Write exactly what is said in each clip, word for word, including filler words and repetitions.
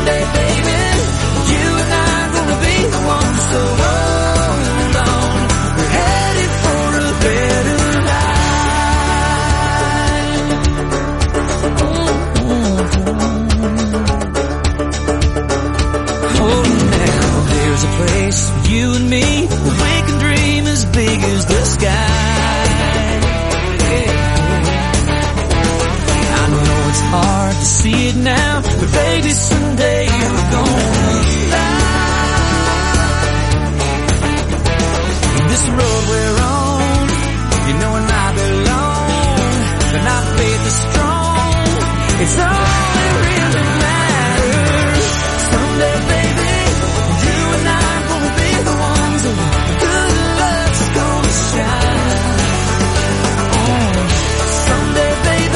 Someday, baby, you and I are gonna be the ones. So hold on, we're headed for a better life. Oh, now there's a place for you and me where we can dream as big as the sky. It's hard to see it now, but baby, someday we're gonna fly. This road we're on, you know and I belong, but our faith is strong. It's all that really matters. Someday, baby, you and I are gonna be the ones, and good luck's gonna shine. Oh, someday, baby,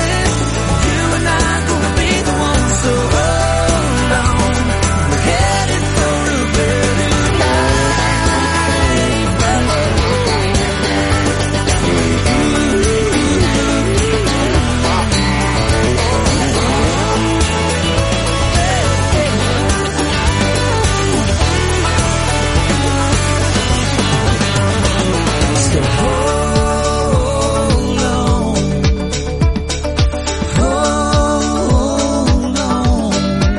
so hold on, we're headed for a better So hold on, hold on.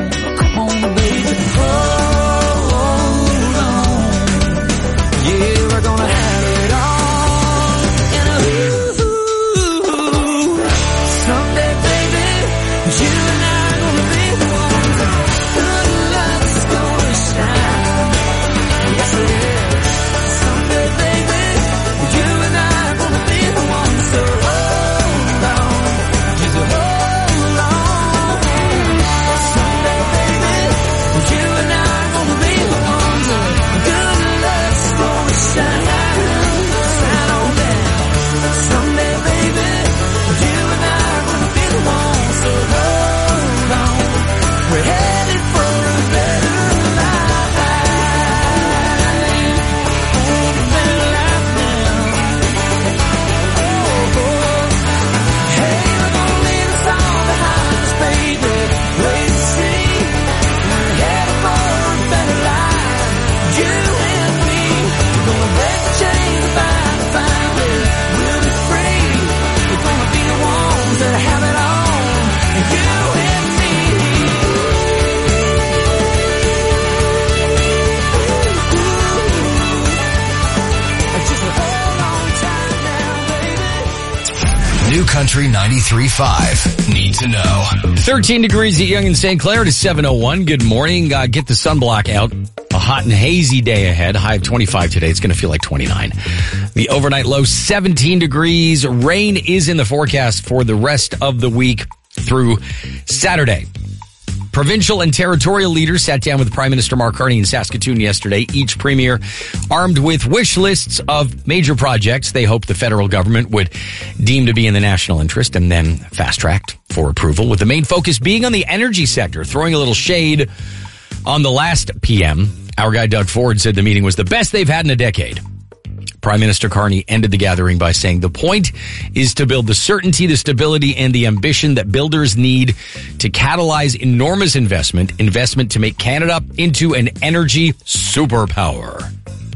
New Country ninety-three point five. Need to know. thirteen degrees at Yonge and Saint Clair to seven oh one. Good morning. Uh, get the sunblock out. A hot and hazy day ahead. High of twenty-five today. It's going to feel like twenty-nine. The overnight low seventeen degrees. Rain is in the forecast for the rest of the week through Saturday. Provincial and territorial leaders sat down with Prime Minister Mark Carney in Saskatoon yesterday, each premier armed with wish lists of major projects they hoped the federal government would deem to be in the national interest and then fast-tracked for approval, with the main focus being on the energy sector, throwing a little shade on the last P M. Our guy Doug Ford said the meeting was the best they've had in a decade. Prime Minister Carney ended the gathering by saying the point is to build the certainty, the stability, and the ambition that builders need to catalyze enormous investment, investment to make Canada into an energy superpower.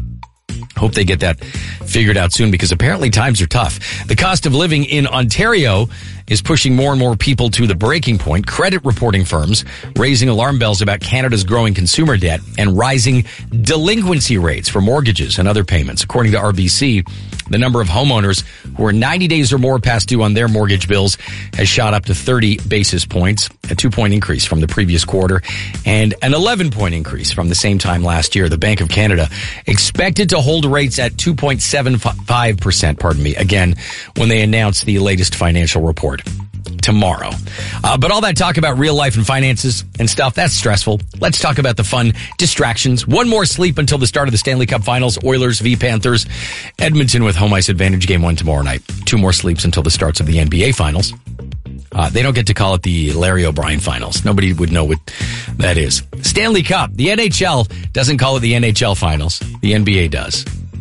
Hope they get that figured out soon, because apparently times are tough. The cost of living in Ontario is pushing more and more people to the breaking point. Credit reporting firms raising alarm bells about Canada's growing consumer debt and rising delinquency rates for mortgages and other payments. According to R B C, the number of homeowners who are ninety days or more past due on their mortgage bills has shot up to thirty basis points, a two-point increase from the previous quarter, and an eleven-point increase from the same time last year. The Bank of Canada expected to hold rates at two point seven five percent, pardon me, again, when they announce the latest financial report tomorrow. Uh, but all that talk about real life and finances and stuff, that's stressful. Let's talk about the fun distractions. One more sleep until the start of the Stanley Cup Finals. Oilers v Panthers. Edmonton with home ice advantage, game one tomorrow night. Two more sleeps until the starts of the N B A Finals. Uh, they don't get to call it the Larry O'Brien Finals. Nobody would know what that is. Stanley Cup. The N H L doesn't call it the N H L Finals. The N B A does.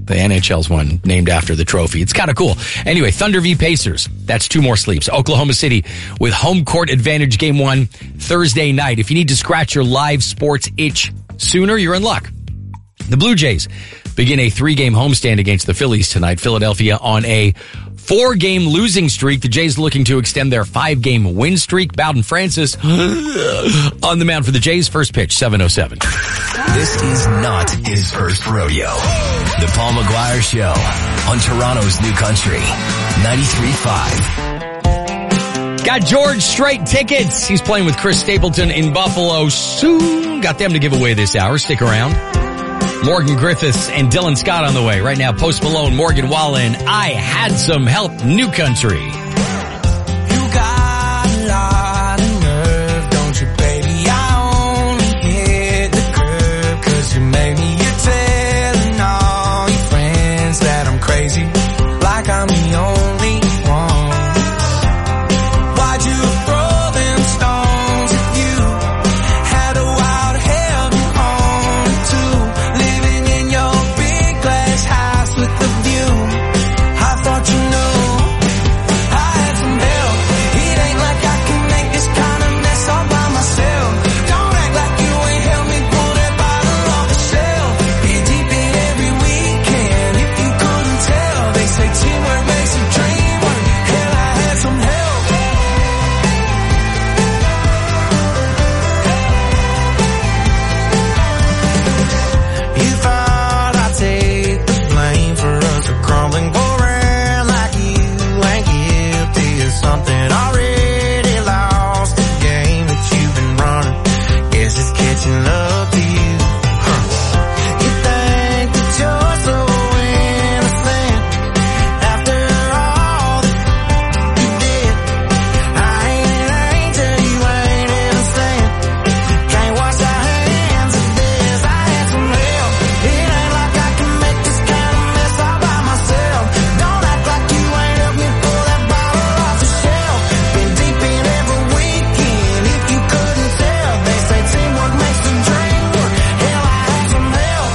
The N H L's one named after the trophy. It's kind of cool. Anyway, Thunder v Pacers. That's two more sleeps. Oklahoma City with home court advantage game one Thursday night. If you need to scratch your live sports itch sooner, you're in luck. The Blue Jays begin a three-game homestand against the Phillies tonight. Philadelphia on a four-game losing streak. The Jays looking to extend their five-game win streak. Bowden Francis on the mound for the Jays. First pitch, seven oh seven. This is not his first rodeo. The Paul McGuire Show on Toronto's New Country, ninety-three point five. Got George Strait tickets. He's playing with Chris Stapleton in Buffalo soon. Got them to give away this hour. Stick around. Morgan Griffiths and Dylan Scott on the way. Right now, Post Malone, Morgan Wallen. I Had Some Help, New Country. You got a lot of nerve, don't you, baby? I only hit the curb 'cause you made me. You're telling all your friends that I'm crazy, like I'm the only one. Why'd you throw them stones at you? Had a wild hell you own too. Living in your big glass house with the view. I thought you knew I had some help. It ain't like I can make this kind of mess all by myself. Don't act like you ain't helped me pull that bottle off the shelf. Been deep in every weekend, if you couldn't tell. They say teamwork makes a dream work. Hell, I had some help. You thought I'd take the blame for us to crumbling, go around like you ain't guilty of something. Already lost the game that you've been running. Guess it's catching up to you. Huh. You think that you're so innocent after all that you did. I ain't an angel, you ain't innocent. Can't wash our hands of this. I had some help. It ain't like I can make this kind of mess all by myself. Don't act like you ain't helped me pull that bottle off the shelf. Been deep in every weekend, if you couldn't tell. They say teamwork makes the dream work. Hell, I had some help.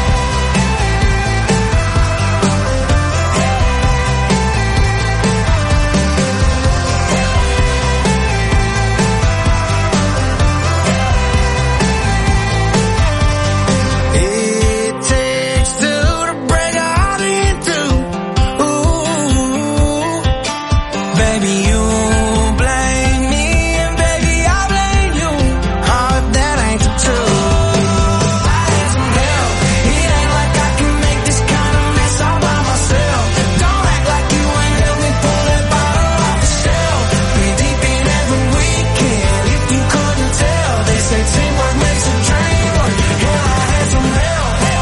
It takes two to break a heart in two. Ooh, baby, you blame me, and baby, I blame you. Oh, if that ain't the truth. I had some help. It ain't like I can make this kind of mess all by myself. Don't act like you ain't helped me pull that bottle off the shelf. Been deep in every weekend, if you couldn't tell. They say teamwork makes a dream work. Hell, I had some help.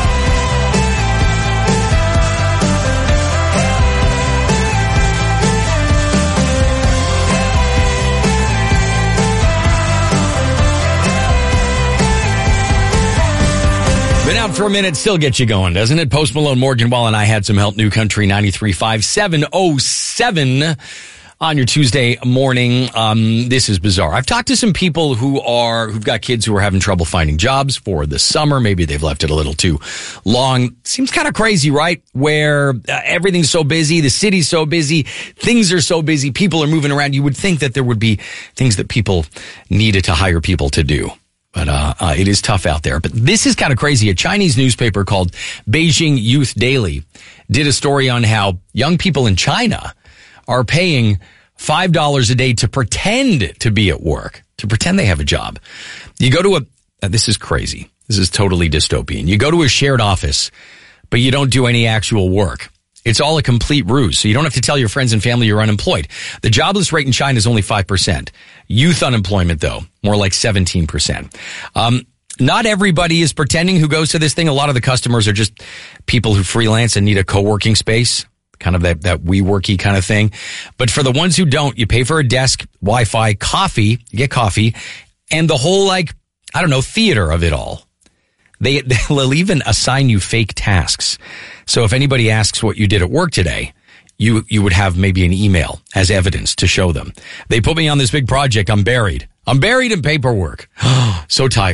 Been out for a minute, still gets you going, doesn't it? Post Malone, Morgan Wallen, I Had Some Help, New Country ninety-three point five, seven oh seven on your Tuesday morning. Um, this is bizarre. I've talked to some people who are, who've got kids who are having trouble finding jobs for the summer. Maybe they've left it a little too long. Seems kind of crazy, right? Where uh, everything's so busy, the city's so busy, things are so busy, people are moving around. You would think that there would be things that people needed to hire people to do. But uh, uh, it is tough out there. But this is kind of crazy. A Chinese newspaper called Beijing Youth Daily did a story on how young people in China are paying five dollars a day to pretend to be at work, to pretend they have a job. You go to a, uh, this is crazy. This is totally dystopian. You go to a shared office, but you don't do any actual work. It's all a complete ruse. So you don't have to tell your friends and family you're unemployed. The jobless rate in China is only five percent. Youth unemployment, though, more like seventeen percent. Um, not everybody is pretending who goes to this thing. A lot of the customers are just people who freelance and need a co-working space, kind of that, that WeWorky kind of thing. But for the ones who don't, you pay for a desk, Wi-Fi, coffee, you get coffee, and the whole, like, I don't know, theater of it all. They, they'll even assign you fake tasks. So if anybody asks what you did at work today, you, you would have maybe an email as evidence to show them. They put me on this big project. I'm buried. I'm buried in paperwork. So tired.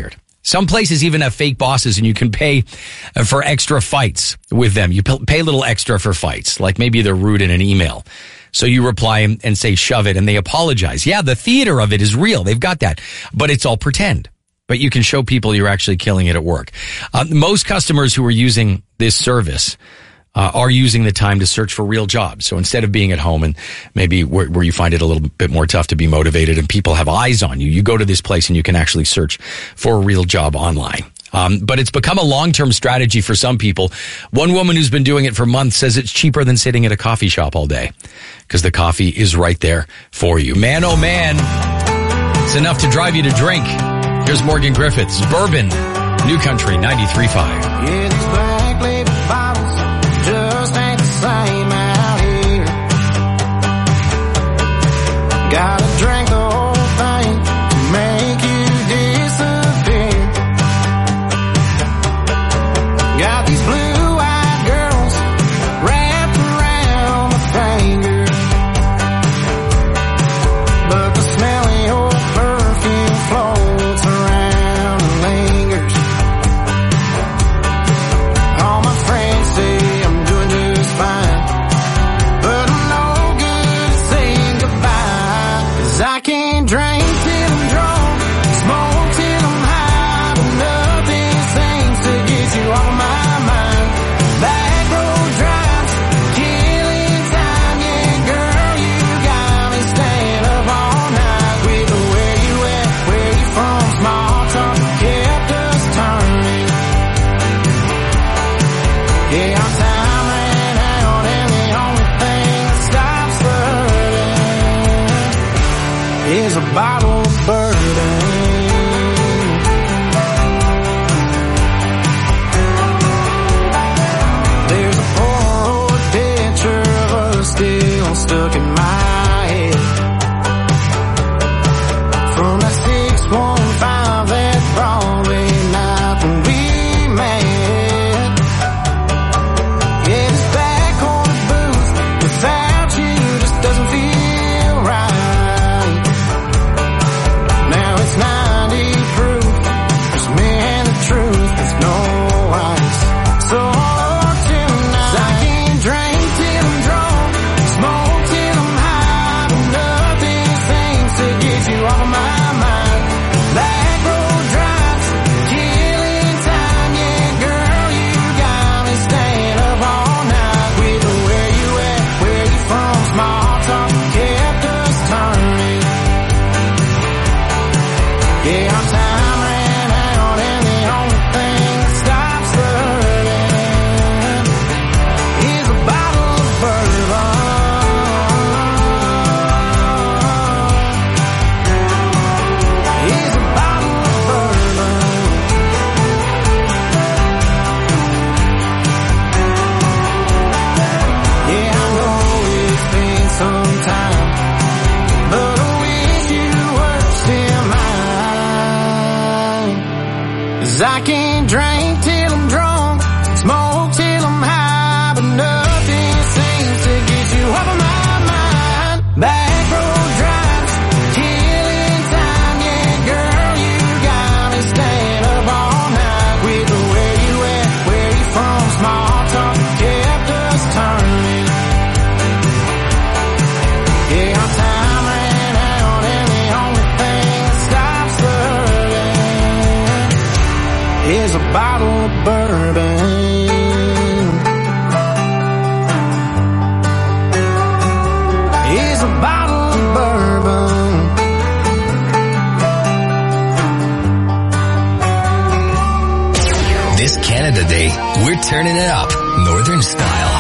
Some places even have fake bosses, and you can pay for extra fights with them. You pay a little extra for fights, like maybe they're rude in an email. So you reply and say, shove it, and they apologize. Yeah, the theater of it is real. They've got that. But it's all pretend. But you can show people you're actually killing it at work. Uh, most customers who are using this service uh, are using the time to search for real jobs. So instead of being at home and maybe where, where you find it a little bit more tough to be motivated and people have eyes on you, you go to this place and you can actually search for a real job online. Um, but it's become a long-term strategy for some people. One woman who's been doing it for months says it's cheaper than sitting at a coffee shop all day because the coffee is right there for you. Man, oh man, it's enough to drive you to drink. Here's Morgan Griffiths, Bourbon, New Country ninety-three point five. Yeah, these black label bottles just ain't the same out here. Gotta drink the whole thing to make you disappear. Got these blue-eyed girls wrapped around my finger, but the smell of your perfume floats around and lingers. All my friends say I'm doing just fine, but I'm no good at saying goodbye. 'Cause I can't drink till I'm drunk, smoke till I'm high, but nothing seems to get you off my mind. Back road drives, killing time, yeah, girl, you got me staying up all night. With the where you at, where you from, small talk kept us turning. Yeah, our time ran out, and the only thing that stops the hurting is a bottle of bourbon. There's a Polaroid picture of us still stuck in my head from that six one five, that Broadway night when we met. Yeah, this back corner booth without you just doesn't feel right. Now it's ninety proof, just me and the truth, there's no ice. So Lord, tonight I can't drink till I'm drunk, smoke till I'm high, but nothing seems to get you off of my mind. Back road drives, killing time, yeah, girl, you got me staying up all night. With the where you at, where you from, small talk kept us turning. Yeah, our time ran out, and the only thing that stops the hurting is a bottle of bourbon. Is a bottle of bourbon. Yeah, I know it's been some time, but I wish you were still mine. 'Cause I can't drink till I'm drunk, smoke till I'm high, but nothing seems to get you off of my mind. Back road drives, killing time, yeah, girl, you got me staying up all night. With the where you at, where you from, small talk kept us turning. Yeah, our time ran out, and the only thing that stops the hurting is a bottle of bourbon. Is a bottle of bourbon. This Canada Day, we're turning it up, Northern style.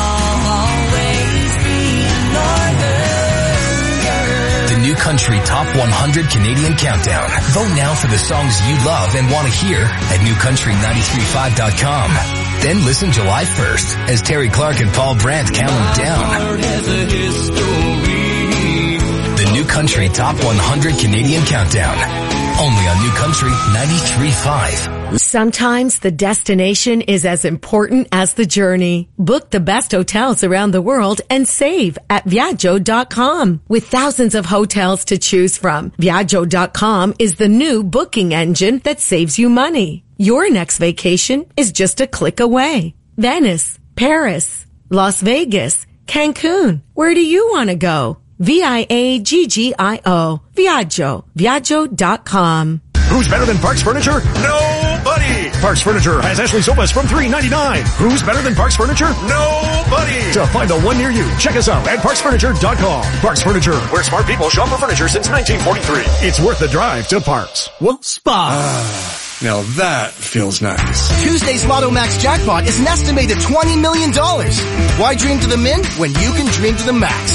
The New Country Top one hundred Canadian Countdown. Vote now for the songs you love and want to hear at new country ninety-three point five dot com. Then listen July first as Terry Clark and Paul Brandt count them down. The New Country Top one hundred Canadian Countdown. Only on New Country ninety-three point five. Sometimes the destination is as important as the journey. Book the best hotels around the world and save at Viaggio dot com. With thousands of hotels to choose from, Viaggio dot com is the new booking engine that saves you money. Your next vacation is just a click away. Venice, Paris, Las Vegas, Cancun. Where do you want to go? V I A G G I O. Viaggio. Viaggio dot com. Who's better than Parks Furniture? Nobody! Parks Furniture has Ashley sofas from three ninety-nine. Who's better than Parks Furniture? Nobody! To find the one near you, check us out at Parks Furniture dot com. Parks Furniture, where smart people shop for furniture since nineteen forty-three. It's worth the drive to Parks. Well, spa. Uh, now that feels nice. Tuesday's Lotto Max jackpot is an estimated twenty million dollars. Why dream to the min when you can dream to the max?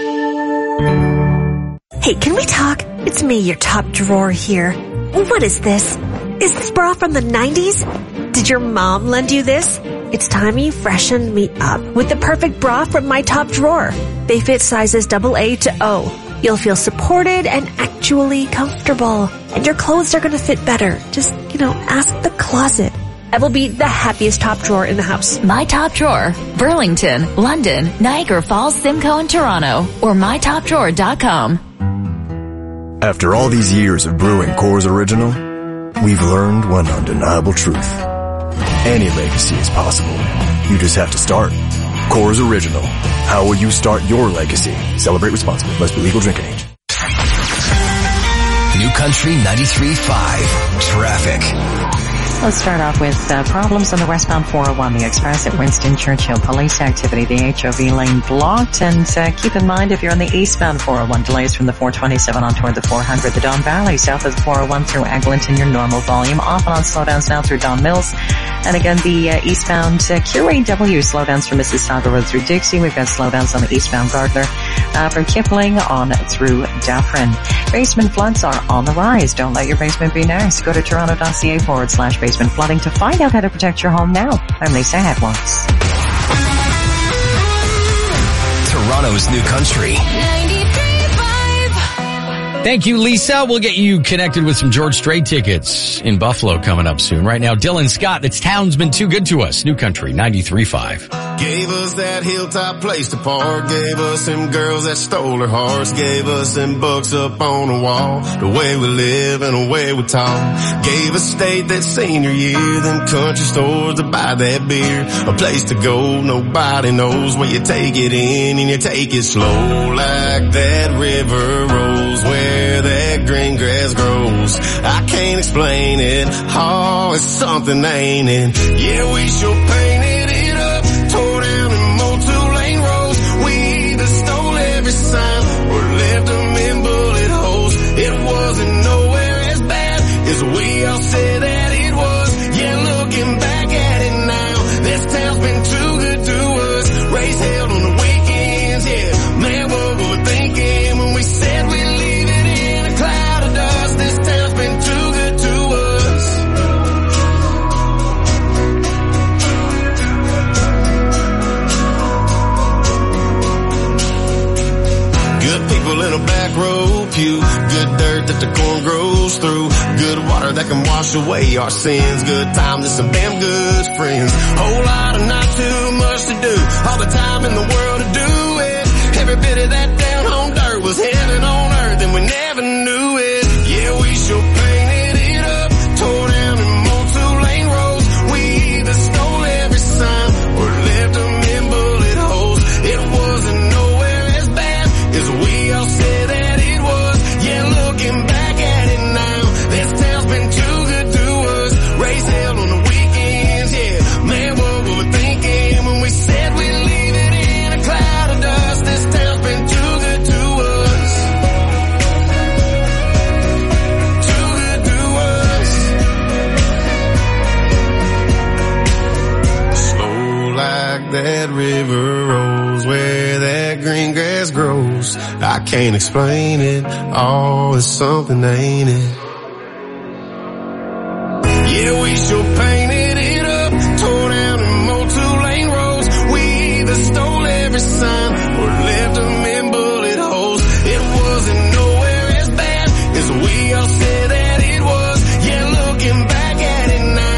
Hey, can we talk? It's me, your top drawer here. What is this? Is this bra from the nineties? Did your mom lend you this? It's time you freshened me up with the perfect bra from my top drawer. They fit sizes double A to O. You'll feel supported and actually comfortable. And your clothes are going to fit better. Just, you know, ask the closet. I will be the happiest top drawer in the house. My Top Drawer. Burlington, London, Niagara Falls, Simcoe, and Toronto. Or my top drawer dot com. After all these years of brewing Coors Original, we've learned one undeniable truth. Any legacy is possible. You just have to start. Coors Original. How will you start your legacy? Celebrate responsibly. Must be legal drinking age. New Country ninety-three point five. Traffic. Let's start off with uh, problems on the westbound four oh one, the express at Winston Churchill. Police activity, the H O V lane blocked. And uh, keep in mind, if you're on the eastbound four oh one, delays from the four twenty-seven on toward the four hundred. The Don Valley, south of the four oh one through Eglinton, your normal volume. Off and on slowdowns now through Don Mills. And again, the uh, eastbound uh, Q A W slowdowns from Mississauga Road through Dixie. We've got slowdowns on the eastbound Gardner uh, from Kipling on through Dufferin. Basement floods are on the rise. Don't let your basement be nice. Go to toronto.ca forward slash basement flooding to find out how to protect your home now. I'm Lisa Hadwatts. Toronto's New Country. Thank you, Lisa. We'll get you connected with some George Strait tickets in Buffalo coming up soon. Right now, Dylan Scott, that's Town's been too good to us. New Country ninety-three point five. Gave us that hilltop place to park. Gave us them girls that stole her hearts. Gave us them books up on the wall. The way we live and the way we talk. Gave us state that senior year. Them country stores to buy that beer. A place to go nobody knows where you take it in and you take it slow. Like that river rolls where that green grass grows. I can't explain it. Oh, it's something, ain't it? Yeah, we sure painted it up. Tore down and mowed two-lane roads. We either stole every sign or left them in bullet holes. It wasn't nowhere as bad as we all said that it was. Yeah, looking back at it now, this town's been too good to us. Race held on the weekends, yeah. Man, what were we thinking when we said we'd leave it in a cloud of dust? This town's been too good to us. Good people in a back row pew. Good dirt that the corn grows through. Good water that can wash away our sins. Good times and some damn good friends. Whole lot of not too much to do. All the time in the world to do it. Every bit of that down home dirt was heaven on earth and we never knew it. Yeah, we sure painted it up. Tore down and mowed two-lane roads. We either stole every sign or left them in bullet holes. It wasn't nowhere as bad as we all said that it was. Yeah, looking back at it now, this town's been too good to us. Race held on the weekends, yeah. Man, what were we thinking when we said we'd leave it in a cloud of dust? This town's been too good to us. Too good to us. Slow like that river rolls where that green grass grows. I can't explain it. Oh, it's something, ain't it? Yeah, we sure painted it up. Tore down and mowed two-lane roads. We either stole every sign or left them in bullet holes. It wasn't nowhere as bad as we all said that it was. Yeah, looking back at it now,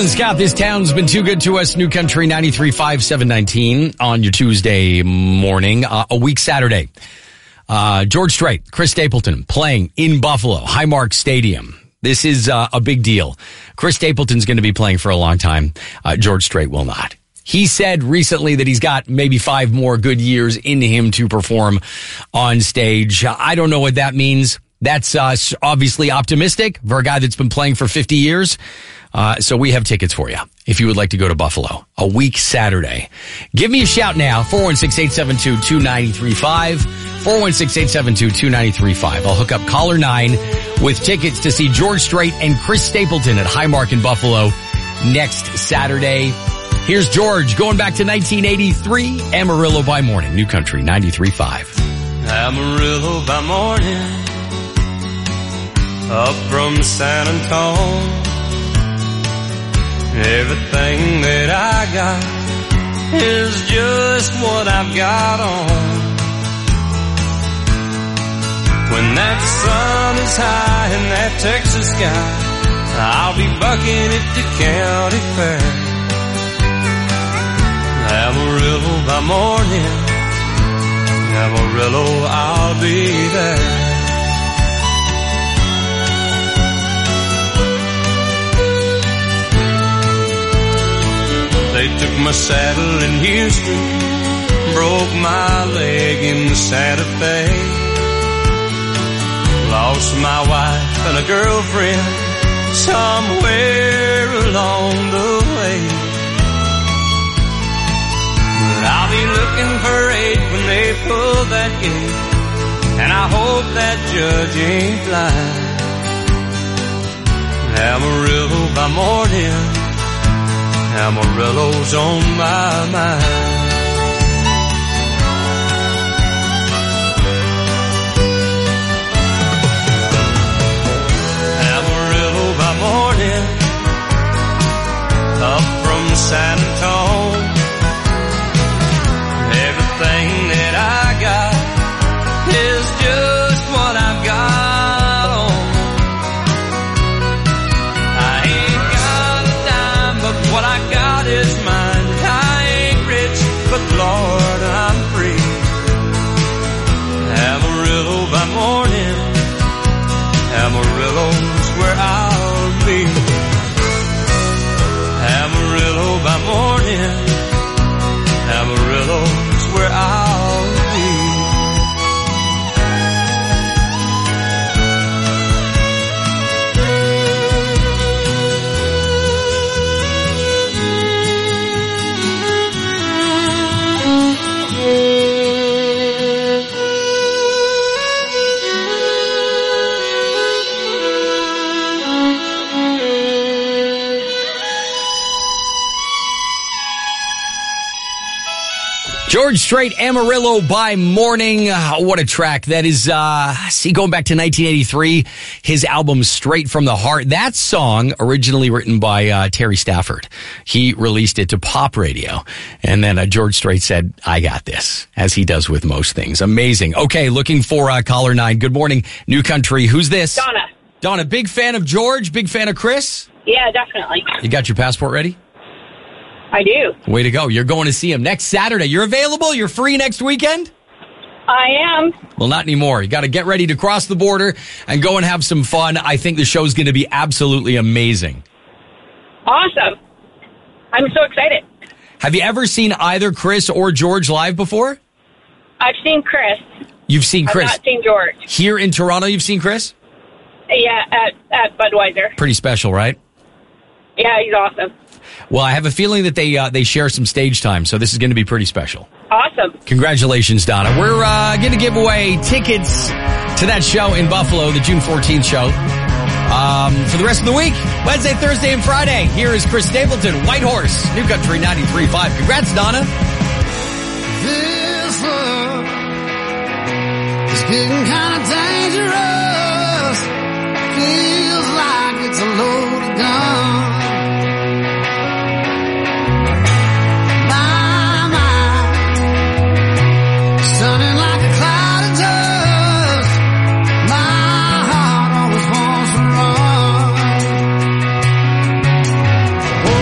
Alan Scott, this town's been too good to us. New Country ninety-three point five, seven nineteen on your Tuesday morning, uh, a week Saturday. Uh, George Strait, Chris Stapleton playing in Buffalo, Highmark Stadium. This is uh, a big deal. Chris Stapleton's going to be playing for a long time. Uh, George Strait will not. He said recently that he's got maybe five more good years in him to perform on stage. I don't know what that means. That's uh, obviously optimistic for a guy that's been playing for fifty years. Uh, so we have tickets for you if you would like to go to Buffalo a week Saturday. Give me a shout now, four one six, eight seven two, two nine three five, four one six, eight seven two, two nine three five. I'll hook up caller nine with tickets to see George Strait and Chris Stapleton at Highmark in Buffalo next Saturday. Here's George going back to nineteen eighty-three, Amarillo by Morning, New Country ninety-three point five. Amarillo by morning, up from San Antonio. Everything that I got is just what I've got on. When that sun is high in that Texas sky, I'll be bucking at the county fair. Amarillo by morning, Amarillo, I'll be there. They took my saddle in Houston, broke my leg in Santa Fe. Lost my wife and a girlfriend somewhere along the way. But I'll be looking for eight when they pull that gate, and I hope that judge ain't blind. Amarillo by morning, Amarillo's on my mind. Amarillo by morning, up from San Antonio. Everything that I got is just what I've got on. I ain't got a dime, but what I got is mine. I ain't rich, but Lord, I'm free. Amarillo by morning, Amarillo's where I'll be. Amarillo by morning, Amarillo's where I'll be. George Strait, Amarillo by morning. Uh, what a track. That is, uh, see, going back to nineteen eighty-three, his album Straight from the Heart. That song, originally written by uh, Terry Stafford. He released it to pop radio. And then uh, George Strait said, I got this, as he does with most things. Amazing. Okay, looking for uh, caller nine. Good morning, New Country. Who's this? Donna. Donna, big fan of George, big fan of Chris? Yeah, definitely. You got your passport ready? I do. Way to go. You're going to see him next Saturday. You're available? You're free next weekend? I am. Well, not anymore. You got to get ready to cross the border and go and have some fun. I think the show's going to be absolutely amazing. Awesome. I'm so excited. Have you ever seen either Chris or George live before? I've seen Chris. You've seen Chris? I've not seen George. Here in Toronto, you've seen Chris? Yeah, at, at Budweiser. Pretty special, right? Yeah, he's awesome. Well, I have a feeling that they uh, they share some stage time, so this is going to be pretty special. Awesome. Congratulations, Donna. We're uh, going to give away tickets to that show in Buffalo, the June fourteenth show, um, for the rest of the week, Wednesday, Thursday, and Friday. Here is Chris Stapleton, White Horse, New Country ninety-three point five. Congrats, Donna. This love is getting kind of dangerous. Feels like it's a loaded gun. Running like a cloud of dust. My heart always wants to run. Oh,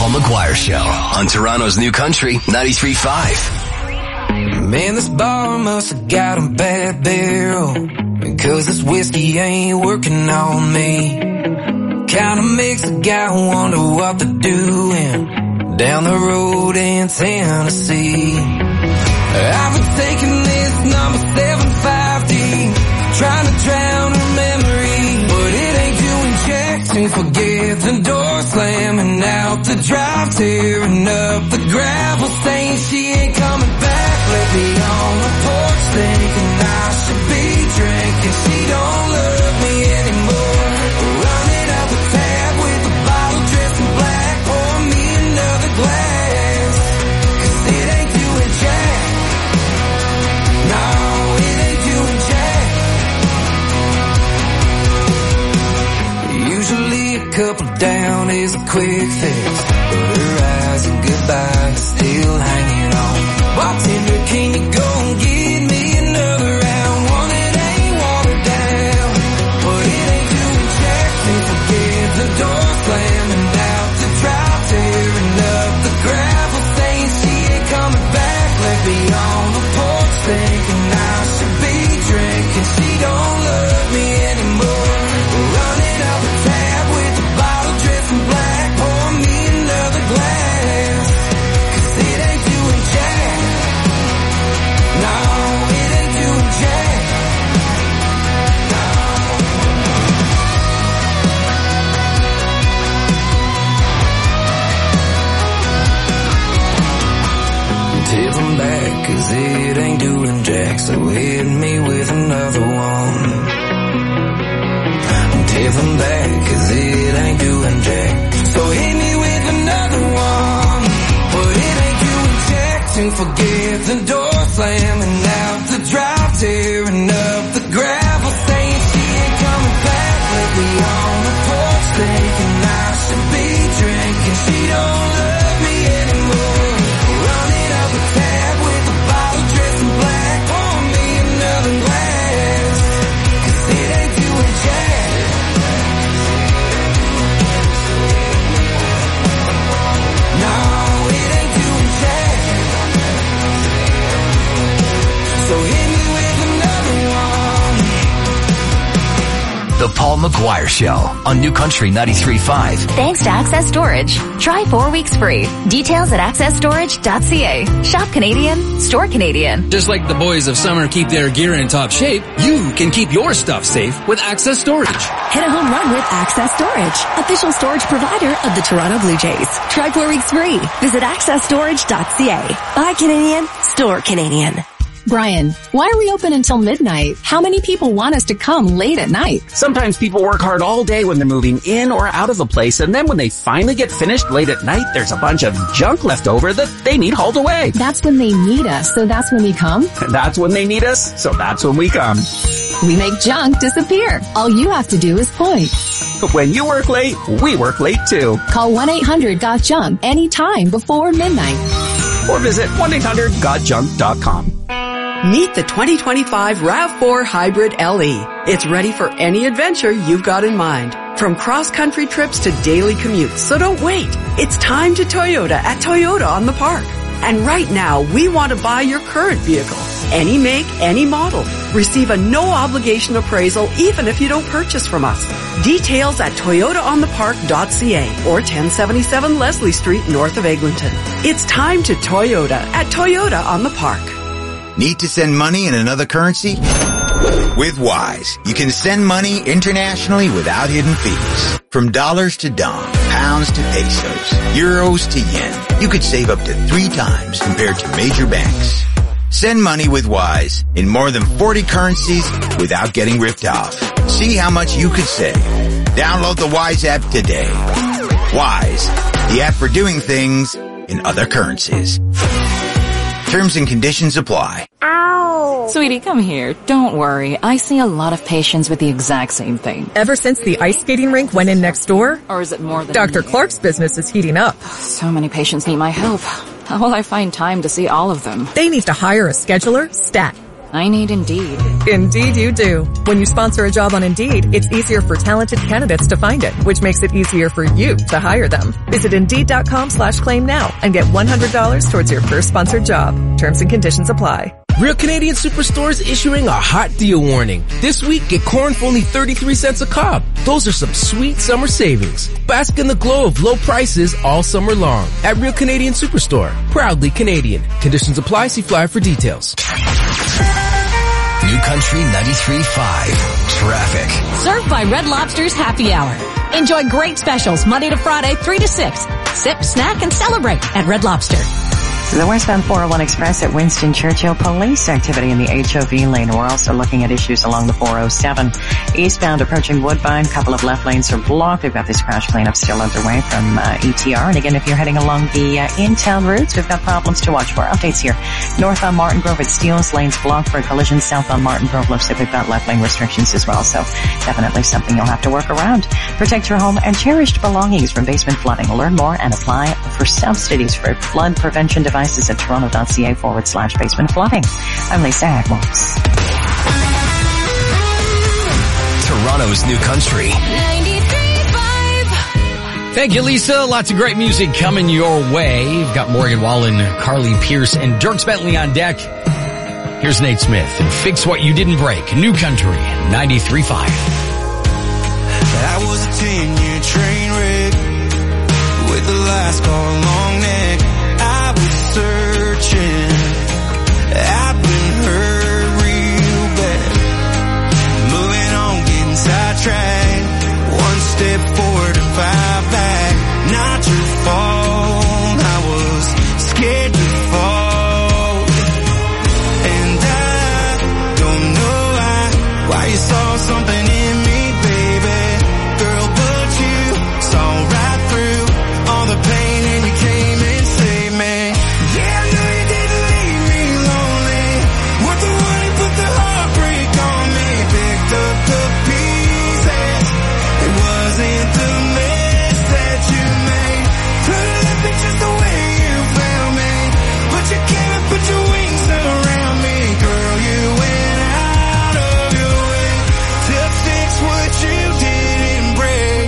Paul McGuire Show on Toronto's New Country ninety-three point five. Man, this bar must have got a bad barrel, because this whiskey ain't working on me. Kinda makes a guy wonder what they're doing down the road in Tennessee. I've been taking this number seven five D, trying to drown her memory, but it ain't doing jack to forget the door slamming out the drive, tearing up the gravel, saying she ain't coming back. Left me on the porch thinking I should be drinking. She don't love me anymore. Running out the tab with the bottle dressed in black. Pour me another glass, 'cause it ain't doing jack. No, it ain't doing jack. Usually a couple down is a quick fix, but her eyes and goodbye is still hanging on. Bartender, can you go and get me another round? One that ain't watered down, but it ain't doing jack. Can't forget the door slamming out the drive, tearing up the gravel, saying she ain't coming back. Left me on the porch thinking I should be drinking. She don't love me anymore. Running out the tab with the bottle dressed in black. Pour me another glass, 'cause it ain't doing jack. No, it ain't doing jack. Tip them back, 'cause it ain't doing jack. So hit me with another one. Tip them back, 'cause it ain't doing jack. So hit me with another one. But it ain't doing jack to forget the door slamming out the drive, tearing up the gravel, saying she ain't coming back. Left me on the porch thinking I should be drinking. She don't love me anymore. Running out the tab with the bottle dressed in black. Pour me another glass, 'cause it ain't doing jack. No, it ain't doing jack. So hit me with another one. The Paul McGuire Show on New Country ninety-three point five. Thanks to Access Storage. Try four weeks free. Details at access storage dot c a. Shop Canadian, store Canadian. Just like the boys of summer keep their gear in top shape, you can keep your stuff safe with Access Storage. Hit a home run with Access Storage, official storage provider of the Toronto Blue Jays. Try four weeks free. Visit access storage dot c a. Buy Canadian, store Canadian. Brian, why are we open until midnight? How many people want us to come late at night? Sometimes people work hard all day when they're moving in or out of a place, and then when they finally get finished late at night, there's a bunch of junk left over that they need hauled away. That's when they need us, so that's when we come? That's when they need us, so that's when we come. We make junk disappear. All you have to do is point. When you work late, we work late too. Call one eight hundred got junk anytime before midnight. Or visit one eight hundred got junk dot com. Meet the twenty twenty-five RAV four Hybrid L E. It's ready for any adventure you've got in mind. From cross-country trips to daily commutes, so don't wait. It's time to Toyota at Toyota on the Park. And right now, we want to buy your current vehicle. Any make, any model. Receive a no-obligation appraisal even if you don't purchase from us. Details at toyota on the park dot c a or ten seventy-seven Leslie Street, north of Eglinton. It's time to Toyota at Toyota on the Park. Need to send money in another currency? With Wise, you can send money internationally without hidden fees. From dollars to dong, pounds to pesos, euros to yen, you could save up to three times compared to major banks. Send money with Wise in more than forty currencies without getting ripped off. See how much you could save. Download the Wise app today. Wise, the app for doing things in other currencies. Terms and conditions apply. Ow! Sweetie, come here. Don't worry. I see a lot of patients with the exact same thing. Ever since the ice skating rink went in next door? Or is it more than... Doctor Clark's business is heating up. So many patients need my help. How will I find time to see all of them? They need to hire a scheduler, Stat. I need Indeed. Indeed you do. When you sponsor a job on Indeed, it's easier for talented candidates to find it, which makes it easier for you to hire them. Visit Indeed.com slash claim now and get one hundred dollars towards your first sponsored job. Terms and conditions apply. Real Canadian Superstore is issuing a hot deal warning. This week, get corn for only thirty-three cents a cob. Those are some sweet summer savings. Bask in the glow of low prices all summer long at Real Canadian Superstore. Proudly Canadian. Conditions apply. See flyer for details. New Country ninety-three point five Traffic. Served by Red Lobster's Happy Hour. Enjoy great specials Monday to Friday, three to six. Sip, snack, and celebrate at Red Lobster. The westbound four oh one Express at Winston Churchill, police activity in the H O V lane. We're also looking at issues along the four oh seven. Eastbound approaching Woodbine, couple of left lanes are blocked. They've got this crash cleanup still underway from uh, E T R. And again, if you're heading along the uh, in-town routes, we've got problems to watch for. Updates here. Northbound Martin Grove at Steeles, lanes blocked for a collision. Southbound Martin Grove looks like we've got left lane restrictions as well. So definitely something you'll have to work around. Protect your home and cherished belongings from basement flooding. Learn more and apply for subsidies for flood prevention devices at toronto.ca forward slash basement flooding. I'm Lisa Agwalls. Toronto's New Country. Thank you, Lisa. Lots of great music coming your way. You've got Morgan Wallen, Carly Pierce, and Dierks Bentley on deck. Here's Nate Smith and Fix What You Didn't Break. New Country ninety-three point five. I was a ten-year train wreck with the last car long neck. I was searching, I've been hurt real bad. Moving on, getting sidetracked. One step forward and five back. Not your fault, I was scared to fall. And I don't know why, why you saw something in me, baby. Girl, but you saw right through all the pain and you came and saved me. Yeah, I know you didn't leave me lonely. Weren't the one who put the heartbreak on me. Picked up the pieces. It wasn't the mess that you made. Could've left me just the way you found me. But you came and put your wings around me. Girl, you went out of your way to fix what you didn't break.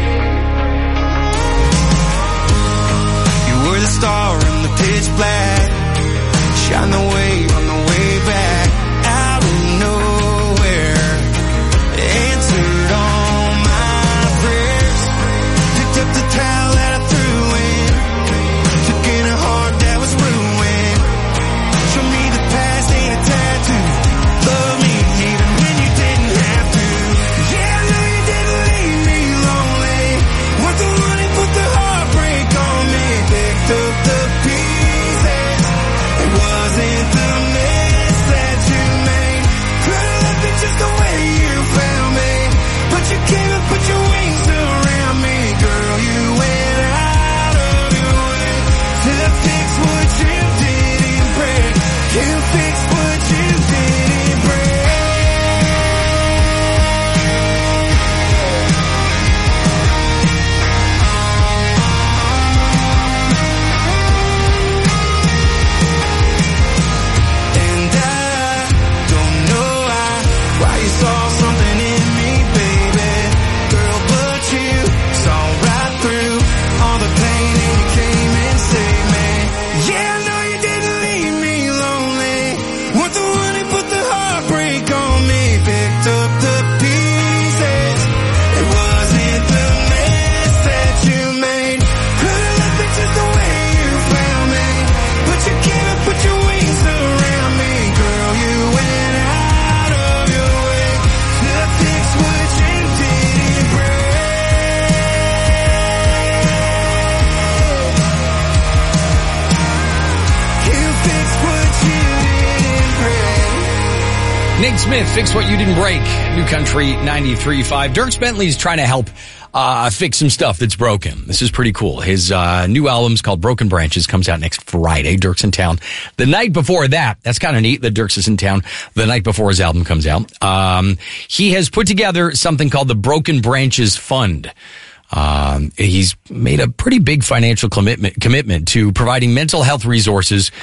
You were the star in the pitch black. Shine the way on the way back. Out of nowhere. Answered all my prayers. Picked up the towel that I threw in. Took in a heart that was ruined. Show me the past ain't a tattoo. Love me even when you didn't have to. Yeah, I know you didn't leave me lonely. Weren't the one who put the heartbreak on me. Picked up the pieces. It wasn't the mess that you made. Could've left me just the way you found me. But you came and put your wings around me. Girl, you went out of your way to fix what you didn't break. You fixed what you didn't break. And I don't know why, why you saw something in me, baby. Girl, but you saw right through all the pain and you came and saved me. Yeah, I know you didn't leave me lonely. Weren't the one who put the heartbreak on me. Picked up the pieces. It wasn't the mess that you made. Could've left me just the way you found me. But you came and put your wings around me. Girl, you went out of your way to fix what you didn't break. You fixed what you didn't break. Nate Smith, Fix What You Didn't Break. New Country ninety-three point five. Dierks Bentley's trying to help uh fix some stuff that's broken. This is pretty cool. His uh new album's called Broken Branches, comes out next Friday. Dierks in town. The night before that, that's kind of neat that Dierks is in town the night before his album comes out. Um he has put together something called the Broken Branches Fund. Um, he's made a pretty big financial commitment, commitment to providing mental health resources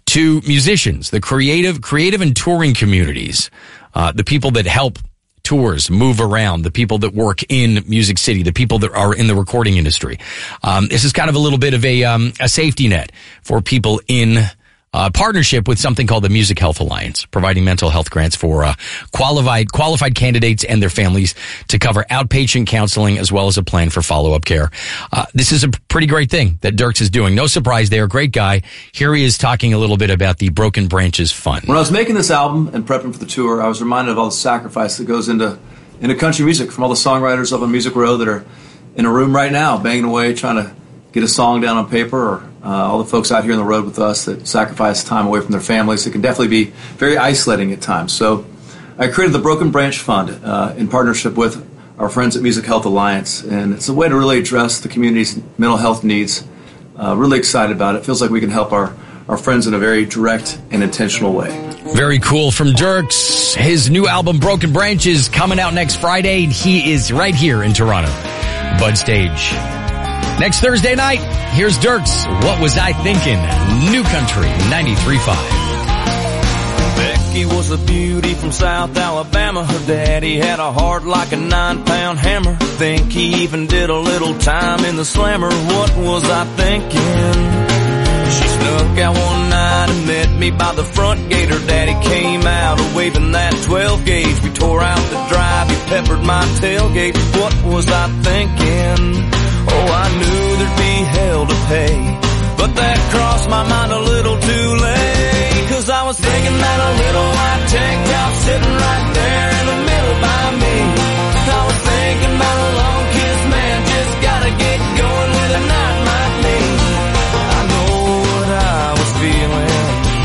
to musicians, the creative, creative and touring communities, uh, the people that help tours move around, the people that work in Music City, the people that are in the recording industry. Um, this is kind of a little bit of a, um, a safety net for people in Uh, partnership with something called the Music Health Alliance, providing mental health grants for uh, qualified qualified candidates and their families to cover outpatient counseling as well as a plan for follow-up care. Uh, this is a pretty great thing that Dierks is doing. No surprise there. Great guy. Here he is talking a little bit about the Broken Branches Fund. When I was making this album and prepping for the tour, I was reminded of all the sacrifice that goes into into country music from all the songwriters up on Music Row that are in a room right now banging away trying to get a song down on paper, or uh, all the folks out here on the road with us that sacrifice time away from their families. It can definitely be very isolating at times. So I created the Broken Branch Fund uh, in partnership with our friends at Music Health Alliance, and it's a way to really address the community's mental health needs. Uh, really excited about it. Feels like we can help our, our friends in a very direct and intentional way. Very cool from Dierks. His new album, Broken Branches, coming out next Friday, and he is right here in Toronto. Bud Stage. Next Thursday night, here's Dierks. What Was I Thinking? New Country ninety-three point five. Becky was a beauty from South Alabama. Her daddy had a heart like a nine-pound hammer. Think he even did a little time in the slammer. What was I thinking? She snuck out one night and met me by the front gate. Her daddy came out waving that twelve gauge. We tore out the drive, he peppered my tailgate. What was I thinking? Oh, I knew there'd be hell to pay, but that crossed my mind a little too late. Cause I was thinking that a little white tank top sitting right there in the middle by me. I was thinking about a long kiss, man, just gotta get going where the night might be. I know what I was feeling,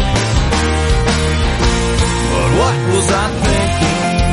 but what was I thinking?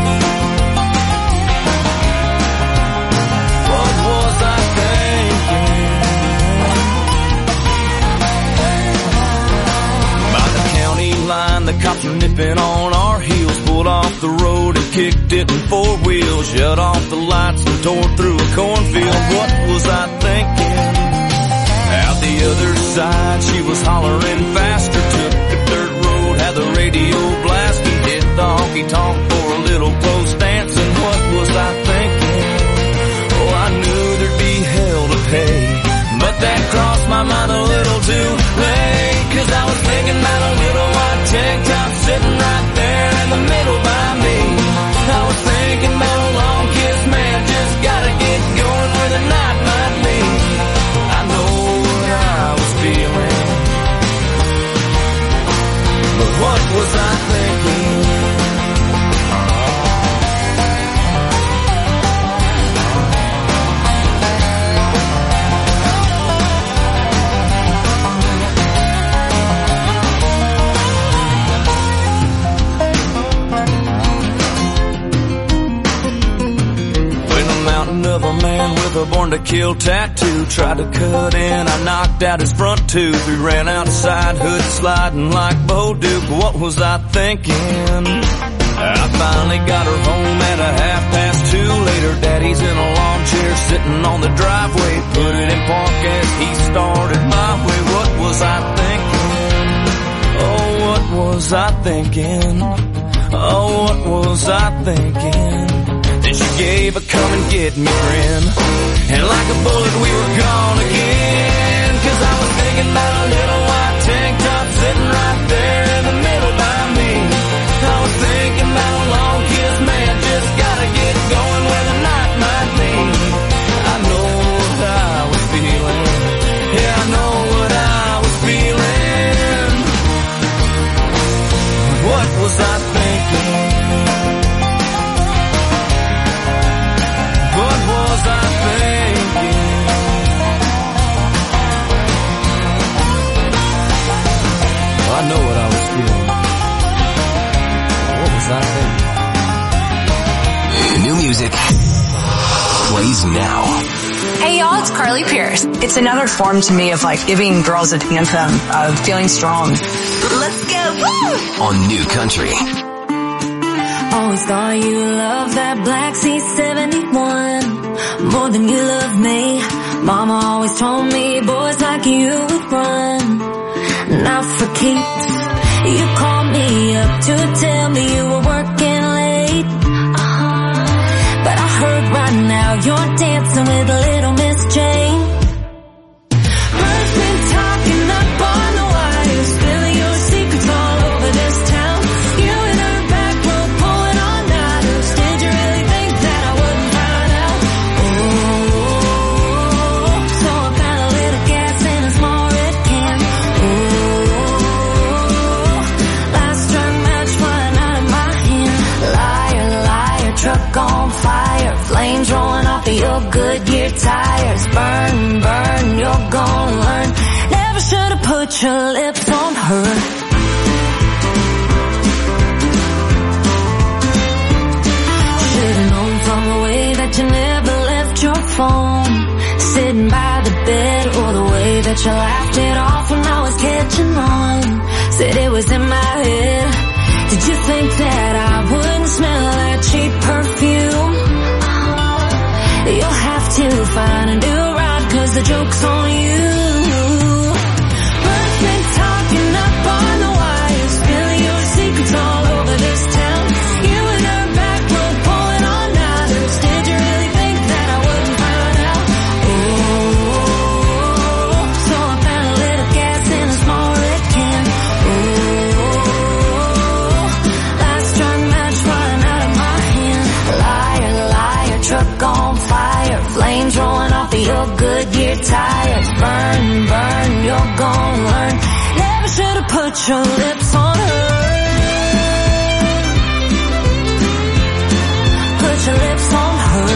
The cops were nipping on our heels, pulled off the road and kicked it in four wheels, shut off the lights and tore through a cornfield. What was I thinking? Out the other side, she was hollering faster, took a dirt road, had the radio blasting, hit the honky-tonk for a little post dancing. What was I thinking? Oh, I knew there'd be hell to pay, but that crossed my mind a little too late. Cause I was thinking about a little white tank top sitting right there in the middle by me. I was thinking about a long kiss, man, just gotta get going where the night might be. I know what I was feeling, but what was I thinking? Of a man with a born to kill tattoo tried to cut in, I knocked out his front tooth. We ran outside, hood sliding like Bo Duke. What was I thinking? I finally got her home at a half past two. Later, daddy's in a lawn chair sitting on the driveway. Put it in park as he started my way. What was I thinking? Oh, what was I thinking? Oh, what was I thinking? Then she gave a come and get me grin, and like a bullet we were gone again. Cause I was thinking about a little white tank top sitting right there in the middle by me. I was thinking about a long kiss, man, just gotta get going where the night might be. I know what I was feeling, yeah, I know what I was feeling. What was I thinking? I know what I was feeling. What was I thinking? New music plays now. Hey y'all, it's Carly Pierce. It's another form to me of like giving girls a anthem, of feeling strong. Let's go, woo! On New Country. Always thought you loved that Black C seventy-one more than you love me. Mama always told me boys like you would run, not for keeps. You called me up to tell me you were working late. Uh-huh. But I heard right now you're dancing with little Miss Jane. Bird's been talking up on the wire, spilling your secrets all over this town. You and her back row pulling all nighters. Did you really think that I wouldn't find out? Oh, so I found a little gas in a small red can. Oh, last strung match flying out of my hand. Liar, liar, truck on fire, flames rolling off of your Goodyear tires. Burn, burn, you're gonna learn. Never should have put your lips on her. Should've known from the way that you never left your phone, sitting by the bed, or the way that you laughed it off when I was catching on. Said it was in my head. Did you think that I wouldn't smell that cheap perfume? You'll have to find a new ride, cause the joke's on you. Bird's been talking up on the wire, spilling your secrets all over this town. You and her back row pulling all nighters. Did you really think that I wouldn't find out? Oh, so I found a little gas in a small red can. Oh, last strung match flying out of my hand. Liar, liar, truck on fire, flames rolling off of your Goodyear tires. Burn, burn, you're gonna learn. Never should have put your lips on her. Put your lips on her.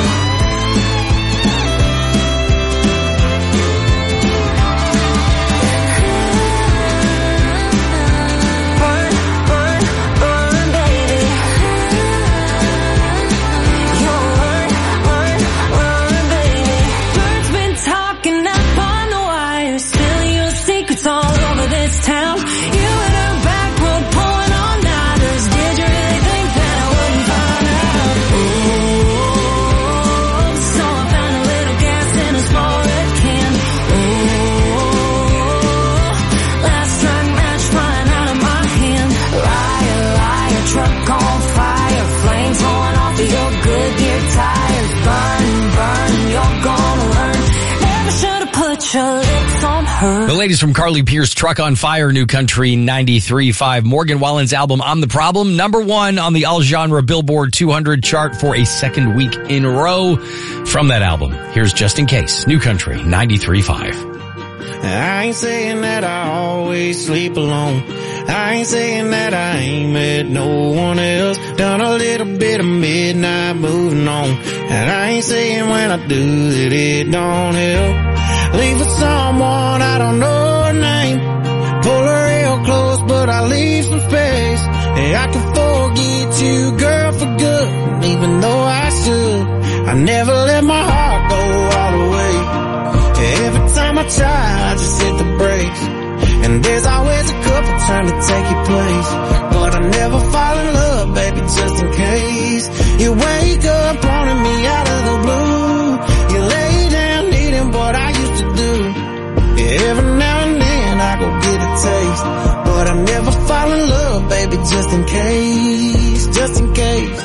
Burn, burn, burn, baby. You'll learn, learn, learn, baby. Bird's been talking up on the wire, spilling your secrets all over this town. You and her back road pulling all nighters. Did you really think that I wouldn't find out? Oh, so I found a little gas in a small red can. Oh, last strung match flying out of my hand. Liar, liar, truck on fire, flames rolling off of your Goodyear tires. Burn, burn, you're gonna learn. Never should have put your lips on her. The latest from Carly Pierce, Truck on Fire, New Country ninety-three point five. Morgan Wallen's album, I'm the Problem, number one on the all-genre Billboard two hundred chart for a second week in a row. From that album, here's Just In Case, New Country ninety-three point five. I ain't saying that I always sleep alone. I ain't saying that I ain't met no one else. Done a little bit of midnight moving on. And I ain't saying when I do that it don't help. Leave with someone I don't know her name. Pull her real close, but I leave some space. Hey, I can forget you, girl, for good. And even though I should, I never let my heart go all the way. Every time I try, I just hit the brakes. And there's always a couple trying to take your place. But I never fall in love, baby, just in case. You wake up wanting me out of the blue. You lay down needing what I used to do. Every now and then I go get a taste. But I never fall in love, baby, just in case. Just in case.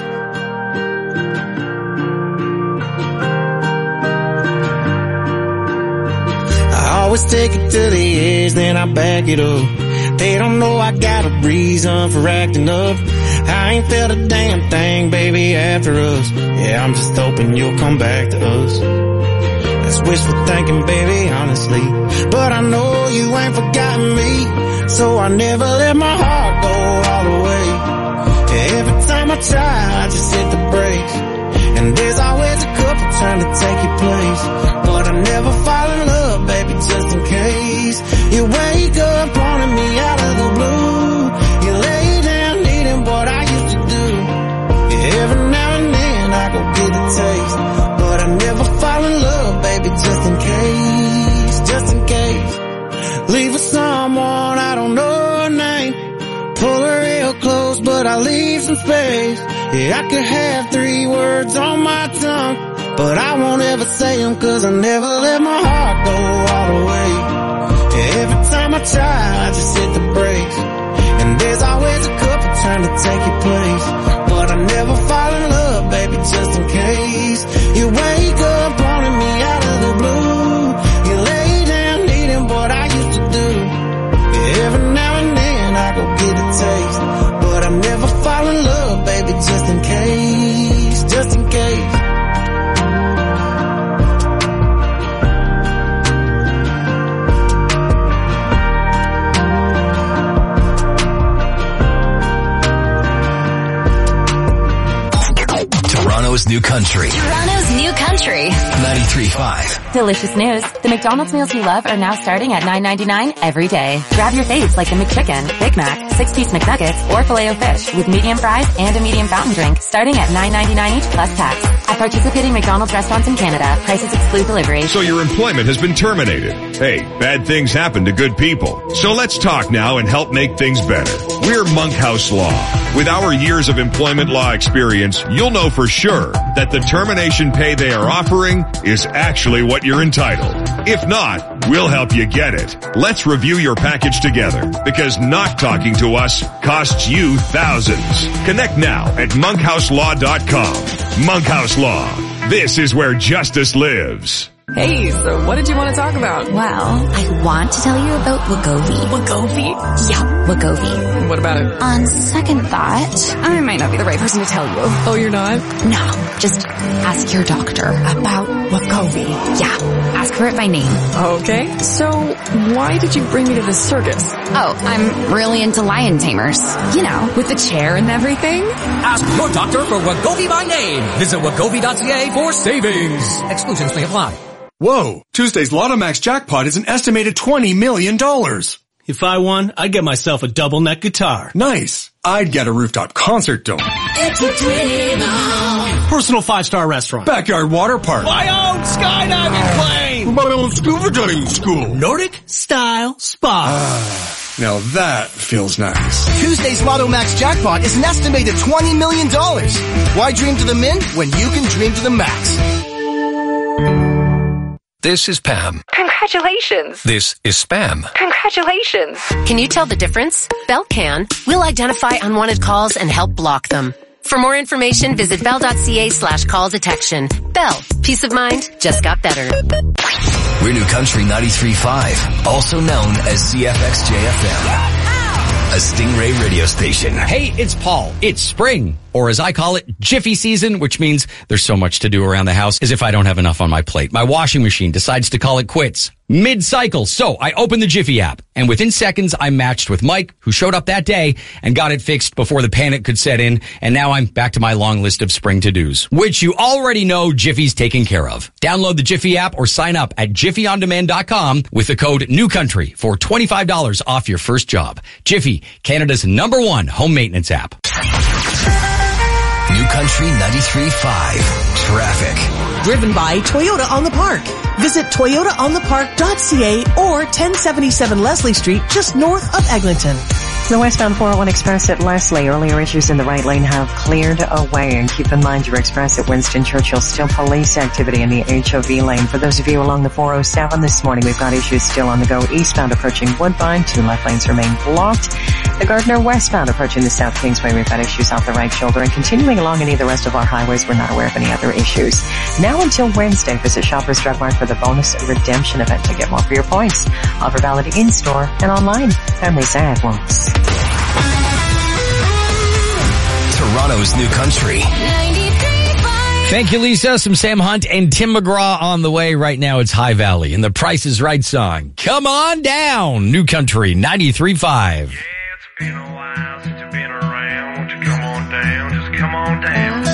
I always take it to the edge, then I back it up. They don't know I got a reason for acting up. I ain't felt a damn thing, baby, after us. Yeah, I'm just hoping you'll come back to us. That's wishful thinking, baby, honestly. But I know you ain't forgotten me, so I never let my heart go all the way. Every time I try, I just hit the brakes. And there's always a couple trying to take your place. But I never fall in love, baby, just in case. You wake up wanting me out of the blue. You lay down needing what I used to do. Yeah, every now and then I go get a taste. But I never fall in love, baby, just in case. Just in case. Leave with someone I don't know her name. Pull her real close, but I leave some space. Yeah, I could have three words on my tongue, but I won't ever say them, cause I never let my heart go all the way. Every time I try, I just hit the brakes. And There's always a couple trying to take your place, but I never fall in love, baby, just in case. You wake up wanting me out of the blue. You lay down needing what I used to do. Every now and then I go get a taste, but I never fall in love, baby, just in case, just in case. Toronto's New Country. Toronto's New Country. ninety-three point five. Delicious news. The McDonald's meals you love are now starting at nine ninety-nine every day. Grab your faves like the McChicken, Big Mac, six-piece McNuggets, or Filet-O-Fish with medium fries and a medium fountain drink starting at nine ninety-nine each plus tax. At participating McDonald's restaurants in Canada, prices exclude delivery. So your employment has been terminated. Hey, bad things happen to good people. So let's talk now and help make things better. We're Monkhouse Law. With our years of employment law experience, you'll know for sure that the termination pay they are offering is actually what you're entitled. If not, we'll help you get it. Let's review your package together, because not talking to us costs you thousands. Connect now at monkhouse law dot com. Monkhouse Law. This is where justice lives. Hey, so what did you want to talk about? Well, I want to tell you about Wegovy. Wegovy? Yeah, Wegovy. What about it? On second thought, I might not be the right person to tell you. Oh, you're not? No, just ask your doctor about Wegovy. Yeah, ask for it by name. Okay, so why did you bring me to this circus? Oh, I'm really into lion tamers. You know, with the chair and everything. Ask your doctor for Wegovy by name. Visit wegovy dot c a for savings. Exclusions may apply. Whoa! Tuesday's Lotto Max jackpot is an estimated twenty million dollars. If I won, I'd get myself a double neck guitar. Nice. I'd get a rooftop concert dome. It's a dream now. Personal five-star restaurant. Backyard water park. My own skydiving plane. My own scuba diving school. Nordic style spa. Ah, now that feels nice. Tuesday's Lotto Max jackpot is an estimated twenty million dollars. Why dream to the min when you can dream to the max? This is Pam. Congratulations. This is Spam. Congratulations. Can you tell the difference? Bell can. We'll identify unwanted calls and help block them. For more information, visit bell dot c a slash call detection. Bell. Peace of mind just got better. We're New Country ninety-three point five, also known as C F X J F M. A Stingray radio station. Hey, it's Paul. It's spring, or as I call it, Jiffy season, which means there's so much to do around the house as if I don't have enough on my plate. My washing machine decides to call it quits mid-cycle. So I opened the Jiffy app, and within seconds, I matched with Mike, who showed up that day and got it fixed before the panic could set in. And now I'm back to my long list of spring to-dos, which you already know Jiffy's taken care of. Download the Jiffy app or sign up at jiffy on demand dot com with the code NEWCOUNTRY for twenty-five dollars off your first job. Jiffy, Canada's number one home maintenance app. New Country ninety-three point five. Traffic. Driven by Toyota on the Park. Visit toyota on the park dot c a or ten seventy-seven Leslie Street, just north of Eglinton. The westbound four oh one Express at Leslie. Earlier issues in the right lane have cleared away. And keep in mind your Express at Winston Churchill, still police activity in the H O V lane. For those of you along the four oh seven this morning, we've got issues still on the go. Eastbound approaching Woodbine, two left lanes remain blocked. The Gardner westbound approaching the South Kingsway, we've got issues off the right shoulder. And continuing along any of the rest of our highways, we're not aware of any other issues. Now until Wednesday, visit Shoppers Drug Mart for the bonus redemption event to get more for your points. Offer valid in-store and online. And they say it once. Toronto's New Country. Thank you, Lisa. Some Sam Hunt and Tim McGraw on the way. Right now it's High Valley and the Price is Right song. Come on down. New Country ninety-three point five. Yeah, it's been a while since you've been around. Won't you come on down? Just come on down.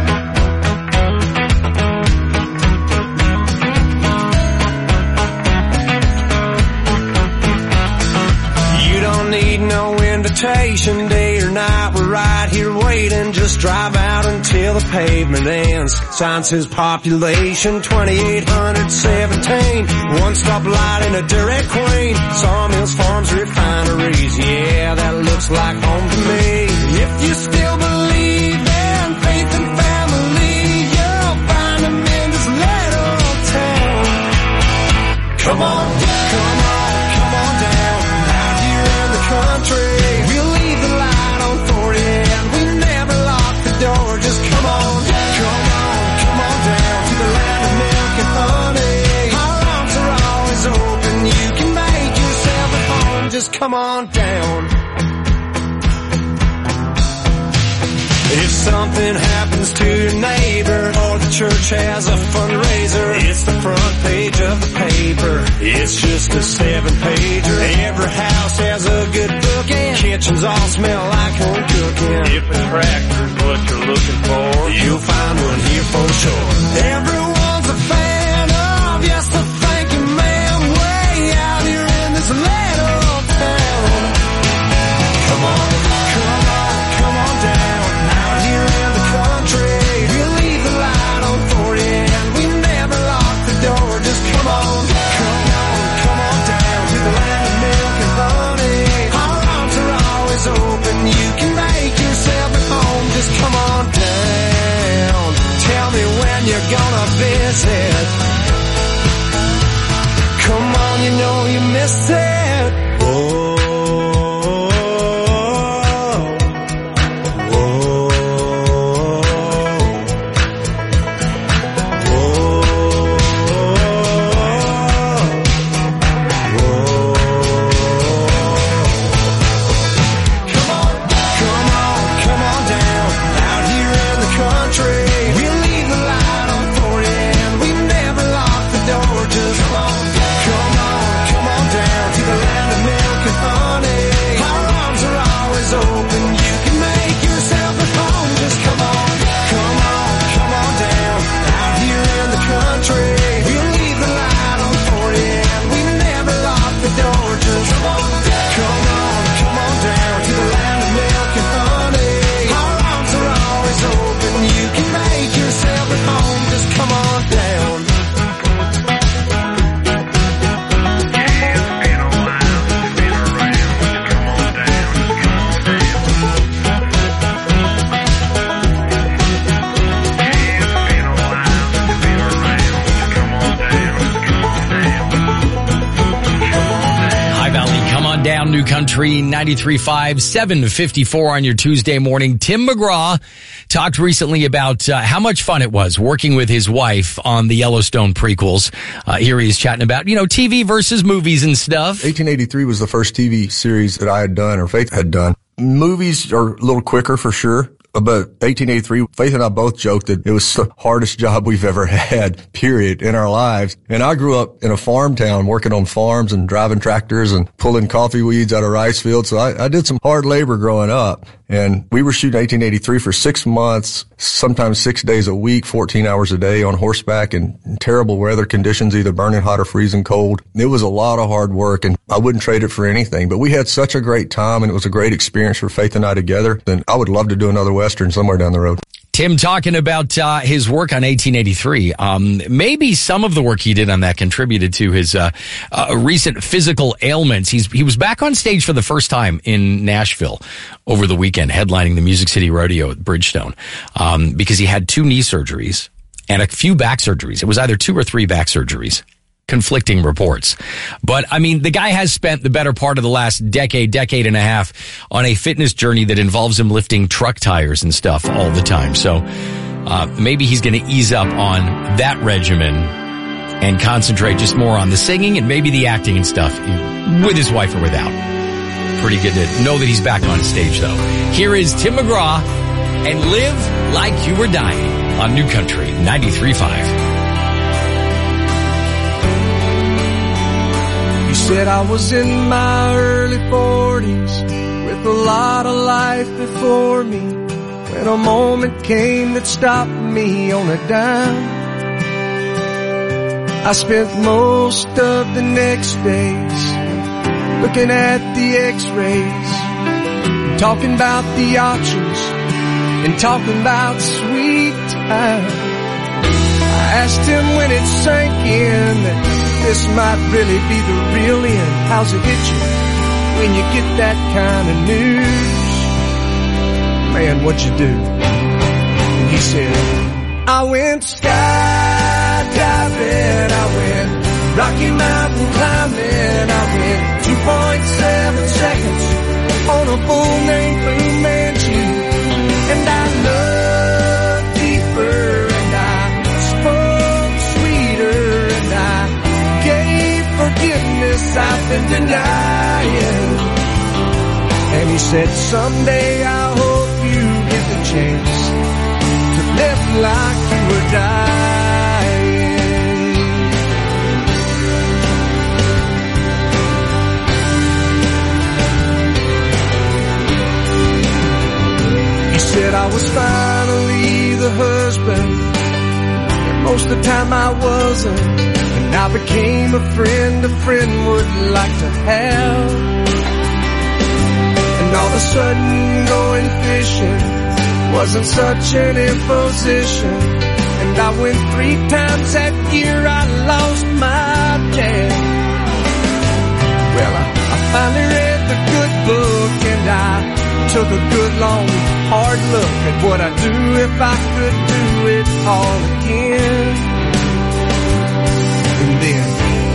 Need no invitation, day or night, we're right here waiting. Just drive out until the pavement ends. Sign says population twenty-eight seventeen. One stop light in a Dairy Queen. Sawmills, farms, refineries. Yeah, that looks like home to me. If you still believe in faith and family, you'll find them in this little town. Come on down, come on, come on down. Country. We'll leave the come on down. If something happens to your neighbor or the church has a fundraiser, it's the front page of the paper. It's just a seven-pager. Every house has a good book and kitchens all smell like home cooking. If a tractor's what you're looking for, you'll find one here for sure. Everyone's a fan of, yes, the thank you, ma'am, way out here in this little town. Come on, come on, come on down. We'll leave the light on for you and we never lock the door. Just come on, come on, come on down to the land of milk and honey. Our arms are always open. You can make yourself at home. Just come on down. Tell me when you're gonna visit. Come on, you know you miss it. Oh. New Country ninety-three point five, seven fifty-four on your Tuesday morning. Tim McGraw talked recently about uh, how much fun it was working with his wife on the Yellowstone prequels. Uh, here he is chatting about, you know, T V versus movies and stuff. eighteen eighty-three was the first T V series that I had done, or Faith had done. Movies are a little quicker for sure. But eighteen eighty-three, Faith and I both joked that it was the hardest job we've ever had, period, in our lives. And I grew up in a farm town working on farms and driving tractors and pulling coffee weeds out of rice fields. So I, I did some hard labor growing up. And we were shooting eighteen eighty-three for six months, sometimes six days a week, fourteen hours a day on horseback in, in terrible weather conditions, either burning hot or freezing cold. It was a lot of hard work, and I wouldn't trade it for anything. But we had such a great time, and it was a great experience for Faith and I together. And I would love to do another Western somewhere down the road. Tim talking about uh, his work on eighteen eighty-three. Um, maybe some of the work he did on that contributed to his uh, uh, recent physical ailments. He's he was back on stage for the first time in Nashville over the weekend, headlining the Music City Rodeo at Bridgestone, um, because he had two knee surgeries and a few back surgeries. It was either two or three back surgeries. Conflicting reports. But, I mean, the guy has spent the better part of the last decade, decade and a half on a fitness journey that involves him lifting truck tires and stuff all the time. So uh, maybe he's going to ease up on that regimen and concentrate just more on the singing and maybe the acting and stuff with his wife or without. Pretty good to know that he's back on stage, though. Here is Tim McGraw and Live Like You Were Dying on New Country ninety-three point five. You said I was in my early forties with a lot of life before me, when a moment came that stopped me on a dime. I spent most of the next days looking at the x-rays, talking about the options and talking about sweet time. I asked him when it sank in that this might really be the real end. How's it hit you when you get that kind of news? Man, what'd you do? And he said, I went skydiving, I went Rocky Mountain climbing, I went two point seven seconds on a bull named Blue Manchu. And I loved deeper, and I spoke sweeter, and I gave forgiveness I've been denying. said, someday I hope you get the chance to live like you were dying. He said I was finally the husband, but most of the time I wasn't. And I became a friend a friend would like to have. And all of a sudden going fishing wasn't such an imposition. And I went three times that year, I lost my dad. Well, I, I finally read the good book, and I took a good long hard look at what I'd do if I could do it all again. And then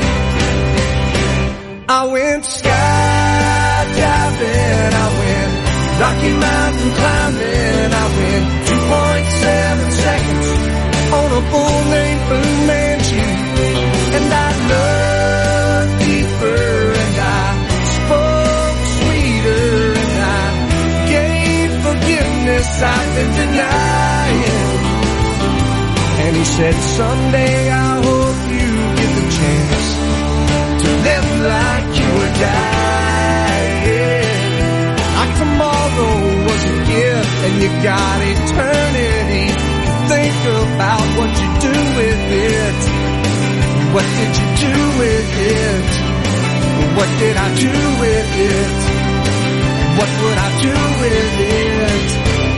I went skydiving, I went Rocky Mountain climbing, I went two point seven seconds on a bull named Fu Manchu. And I looked deeper, and I spoke sweeter, and I gave forgiveness I've been denying. And he said, someday I hope you get the chance to live like you were dying. Like tomorrow was a gift, and you got eternity to think about what you do with it. What did you do with it? What did I do with it? What would I do with it?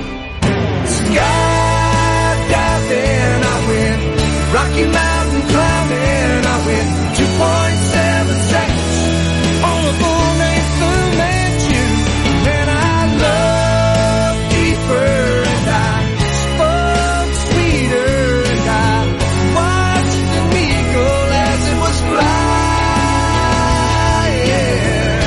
Skydiving, I went Rocky Mountain climbing, I went two point seven seconds on a bull named Fu Manchu. And I loved deeper, and I spoke sweeter, and I watched an eagle as it was flying.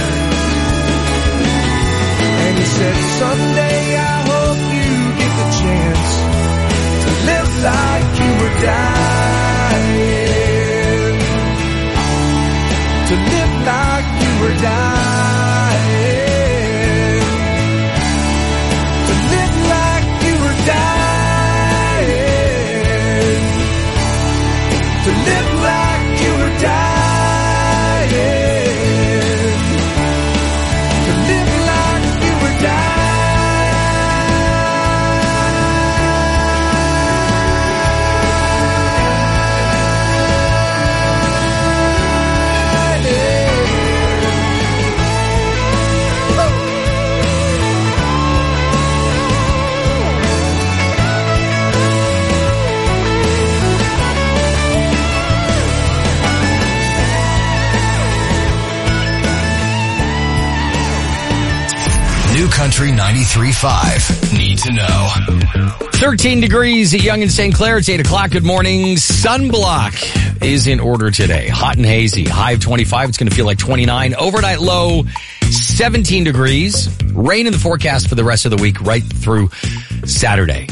And he said, someday I hope you get the chance to live like you were dying. To live like you were dying. To live like you were dying. To live like you were dying. To live like you were dying. New Country ninety-three point five. Need to know. thirteen degrees at Yonge and Saint Clair. It's eight o'clock. Good morning. Sunblock is in order today. Hot and hazy. High of twenty-five. It's going to feel like twenty-nine. Overnight low, seventeen degrees. Rain in the forecast for the rest of the week right through Saturday.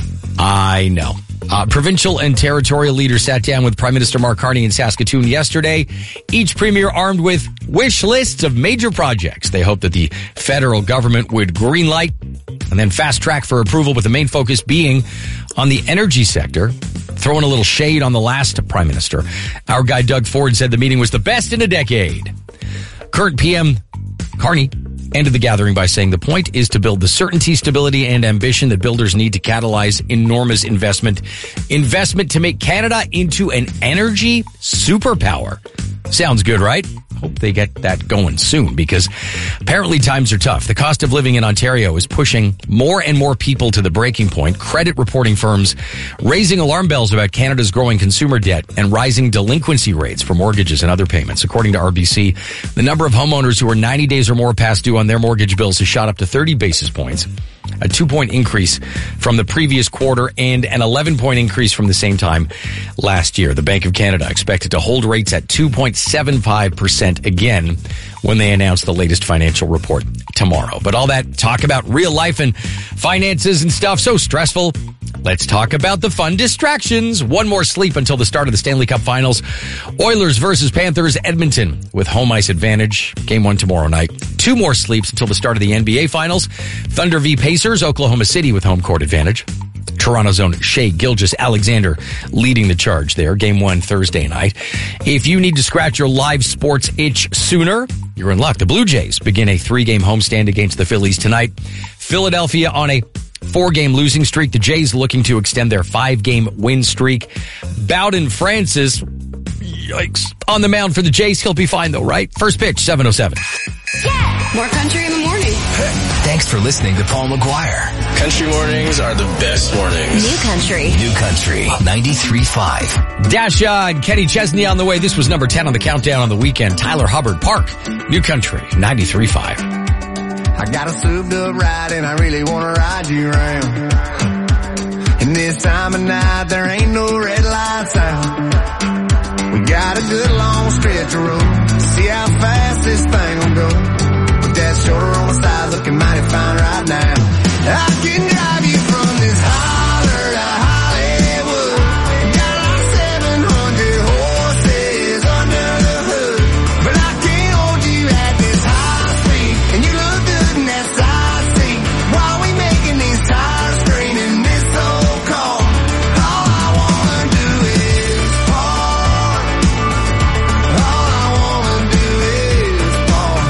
I know. Uh, provincial and territorial leaders sat down with Prime Minister Mark Carney in Saskatoon yesterday. Each premier armed with wish lists of major projects. They hope that the federal government would greenlight and then fast track for approval, with the main focus being on the energy sector. Throwing a little shade on the last Prime Minister, our guy Doug Ford said the meeting was the best in a decade. Current P M Carney ended the gathering by saying the point is to build the certainty, stability, and ambition that builders need to catalyze enormous investment. Investment to make Canada into an energy superpower. Sounds good, right? Hope they get that going soon, because apparently times are tough. The cost of living in Ontario is pushing more and more people to the breaking point. Credit reporting firms raising alarm bells about Canada's growing consumer debt and rising delinquency rates for mortgages and other payments. According to R B C, the number of homeowners who are ninety days or more past due on their mortgage bills has shot up to thirty basis points, a two-point increase from the previous quarter and an eleven-point increase from the same time last year. The Bank of Canada expected to hold rates at two point seven five percent again when they announce the latest financial report tomorrow. But all that talk about real life and finances and stuff, so stressful. Let's talk about the fun distractions. One more sleep until the start of the Stanley Cup Finals. Oilers versus Panthers, Edmonton with home ice advantage. Game one tomorrow night. Two more sleeps until the start of the N B A Finals. Thunder v Pacers, Oklahoma City with home court advantage. Toronto's own Shai Gilgeous-Alexander leading the charge there. Game one Thursday night. If you need to scratch your live sports itch sooner, you're in luck. The Blue Jays begin a three-game homestand against the Phillies tonight. Philadelphia on a four-game losing streak. The Jays looking to extend their five-game win streak. Bowden Francis, yikes, on the mound for the Jays. He'll be fine, though, right? First pitch, seven oh seven. Yeah! More country in the morning. Thanks for listening to Paul McGuire. Country mornings are the best mornings. New country. New Country ninety-three point five. Dasha and Kenny Chesney on the way. This was number ten on the countdown on the weekend. Tyler Hubbard Park. New Country ninety-three point five. I got a souped up ride and I really want to ride you around. And this time of night there ain't no red lights out. We got a good long stretch of road. See how fast this thing will go. With that shoulder on the side looking mighty fine right now. I can drive you from this holler to Hollywood. Got like seven hundred horses under the hood. But I can't hold you at this high speed. And you look good in that side seat. While we making these tires screaming this old car. All I wanna do is park. All I wanna do is park.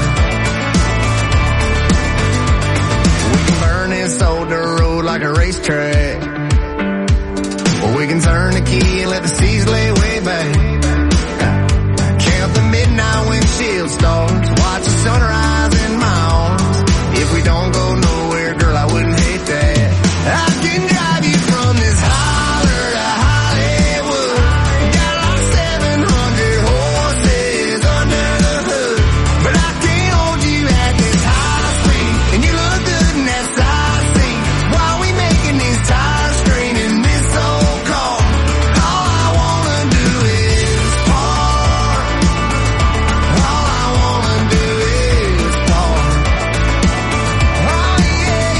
We can burn this old dirt road like a racetrack. Or we can turn the key and let the seas lay way back. Count the midnight windshield stars. Watch the sunrise in my arms. If we don't go nowhere, girl, I wouldn't hate that. I can drive you from this holler to Hollywood. Got like seven hundred horses under the hood. But I can't hold you at this high speed. And you look good in that side seat. While we making these tires screaming this old car. All I wanna do is park. All I wanna do is park. Oh yeah,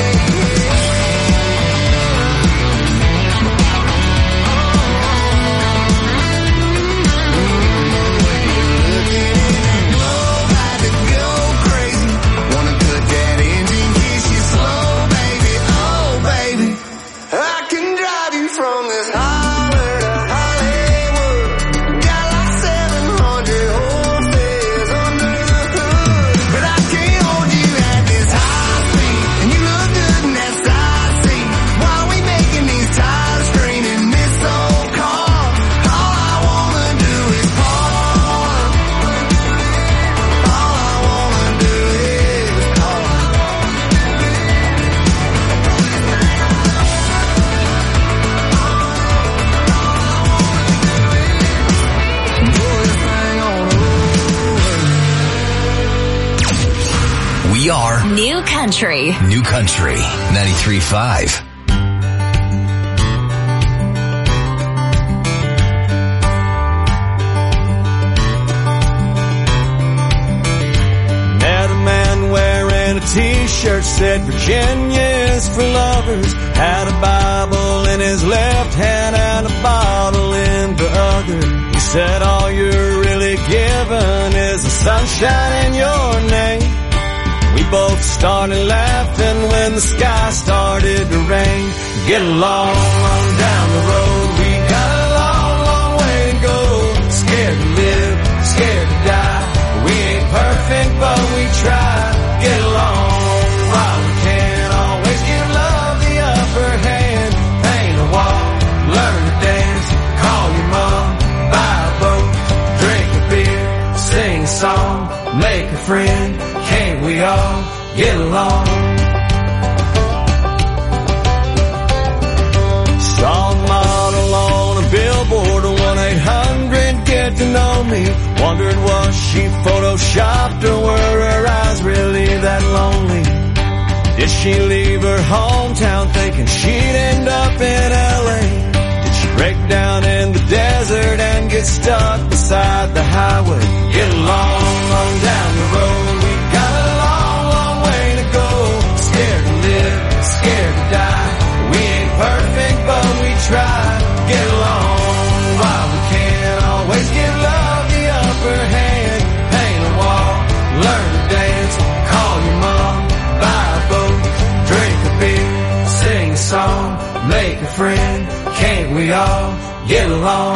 about to go crazy. Wanna cut that engine, kiss you slow, baby. Oh, baby. I can drive you from this holler to Hollywood. Got like seven hundred horses under the hood. But I can't hold you at this high speed. And you look good in that side seat. While we making these tires screaming this old car. All I wanna do is park. All I wanna do is park. We are New Country. New Country ninety-three point five. Met a man wearing a t-shirt said Virginia is for lovers. Had a Bible in his left hand and a bottle in the other. He said all you're really given is the sunshine in your name. We both started laughing when the sky started to rain. Get along on down the road. We got a long, long way to go. Scared to live, scared to die. We ain't perfect, but we try. Get along while we can. Always give love the upper hand. Paint a wall, learn to dance. Call your mom, buy a boat, drink a beer, sing a song, make a friend. Can't we all get along? Saw a model on a billboard, one eight hundred get to know me. Wondered was she photoshopped or were her eyes really that lonely? Did she leave her hometown thinking she'd end up in L A? Did she break down in the desert and get stuck beside the highway? Get along on down the road. We got a long, long way to go. Scared to live, scared to die. We ain't perfect, friend, can't we all get along?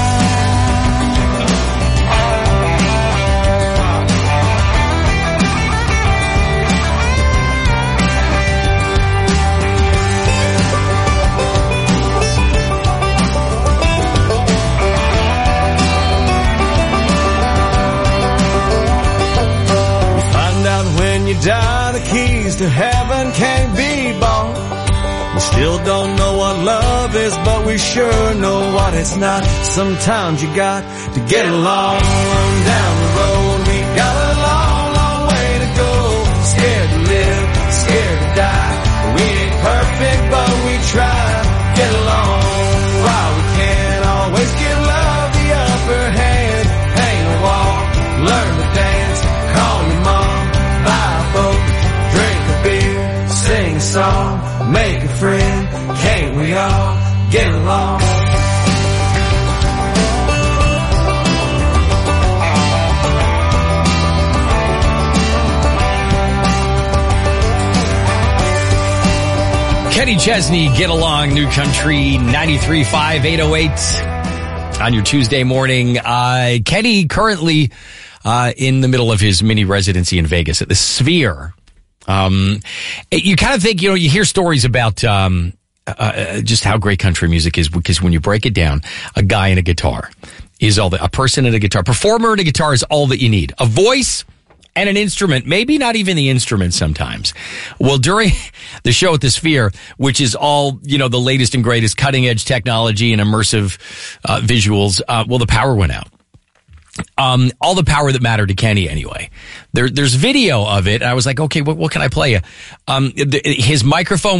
When you die, the keys to heaven can't be bought. We still don't know what love is, but we sure know what it's not. Sometimes you got to get along. Down the road, we got a long, long way to go. Scared to live, scared to die. We ain't perfect, but we try. Get along. While we can't always give love the upper hand. Paint a wall, learn to dance, call your mom. Drink a beer, sing a song, make a friend, can't we all get along? Kenny Chesney, Get Along, New Country, ninety-three point five, eight oh eight on your Tuesday morning. Uh, Kenny currently Uh, in the middle of his mini residency in Vegas at the Sphere. Um, you kind of think, you know, you hear stories about, um, uh, just how great country music is, because when you break it down, a guy and a guitar is all that, a person and a guitar, performer and a guitar is all that you need. A voice and an instrument, maybe not even the instrument sometimes. Well, during the show at the Sphere, which is all, you know, the latest and greatest cutting edge technology and immersive, uh, visuals, uh, well, the power went out. Um, all the power that mattered to Kenny anyway. There, there's video of it. I was like, okay, what, what can I play you? Um, the, his microphone